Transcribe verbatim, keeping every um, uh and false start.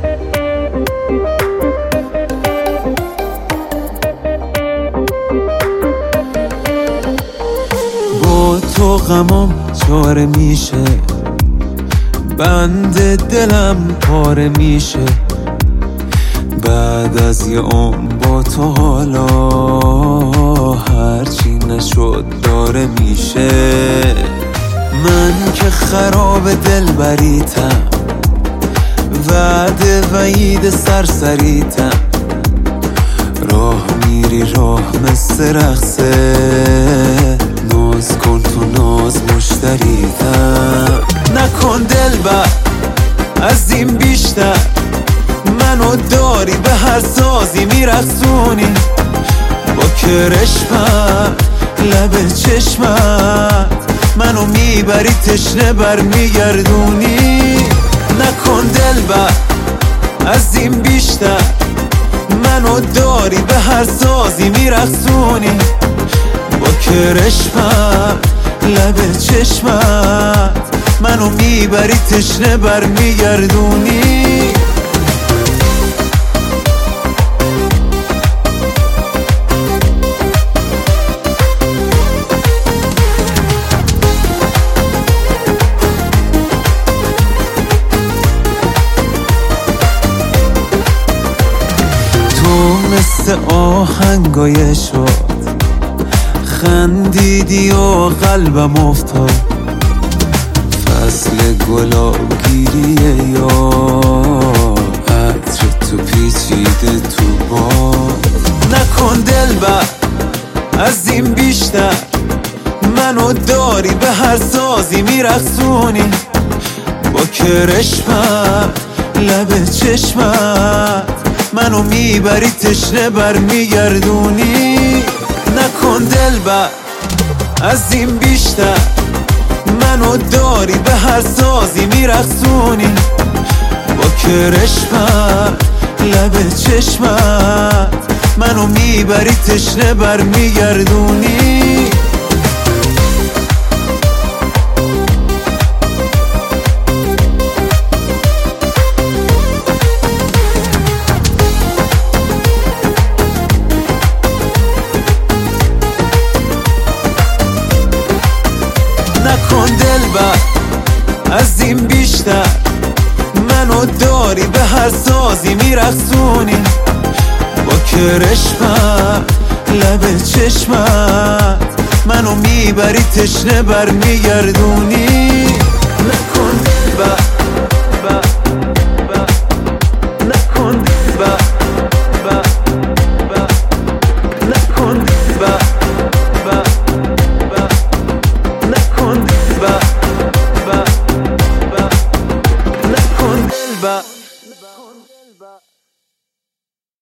با تو غمام چاره میشه، بند دلم پاره میشه. بعد از یه عمر با تو حالا هرچی نشد داره میشه. من که خراب دل بریتم، وعده وعید سرسریتم. راه میری راه مثل رقصه، ناز کن تو ناز مشتریتم. نکن دل بر از این بیشتر، منو داری به هر سازی میرقصونی. با کرشمت لب چشمت منو میبری تشنه بر میگردونی. نکن دل بر از این بیشتر، منو داری به هر سازی میرقصونی. با کرشمت لب چشمت منو میبری تشنه بر میگردونی. مثل آهنگای شد خندیدی و قلبم افتاد. فصل گلاب گیریه یا عطر تو پیچیده تو باد. نکن دل بر از این بیشتر، منو داری به هر سازی میرقصونی. با کرشمت لب چشمت منو میبری تشنه بر میگردونی. نکن دل بر از این بیشتر، منو داری به هر سازی میرقصونی. با کرشمت لب چشمت منو میبری تشنه بر میگردونی. نکن دل بر از این بیشتر، منو داری به هر سازی میرقصونی. با کرشمت لب چشمت منو میبری تشنه بر میگردونی.